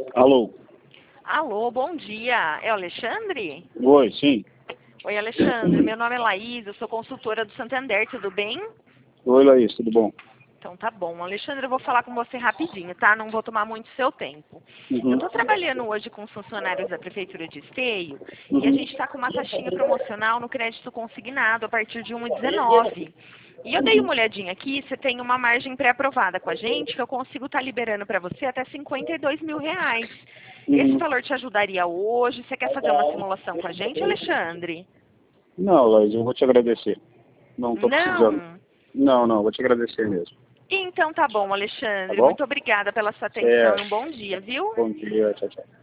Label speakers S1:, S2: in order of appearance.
S1: Alô?
S2: Alô, bom dia. É o Alexandre?
S1: Oi, sim.
S2: Oi, Alexandre. Meu nome é Laís, eu sou consultora do Santander, tudo bem?
S1: Oi, Laís, tudo bom?
S2: Então tá bom. Alexandre, eu vou falar com você rapidinho, tá? Não vou tomar muito seu tempo. Eu
S1: Uhum.
S2: estou trabalhando hoje com os funcionários da Prefeitura de Esteio e a
S1: Uhum.
S2: gente está com uma taxinha promocional no crédito consignado a partir de 1,19. E eu dei uma olhadinha aqui, você tem uma margem pré-aprovada com a gente que eu consigo estar liberando para você até R$ 52 mil. Esse
S1: Uhum.
S2: valor te ajudaria hoje? Você quer fazer uma simulação com a gente, Alexandre?
S1: Não, Laís, eu vou te agradecer. Não estou precisando.
S2: Não?
S1: Não, vou te agradecer mesmo.
S2: Então tá bom,
S1: Tá
S2: Alexandre.
S1: bom?
S2: Muito obrigada pela sua atenção e um
S1: Certo.
S2: bom dia, viu?
S1: Bom dia, tchau, tchau.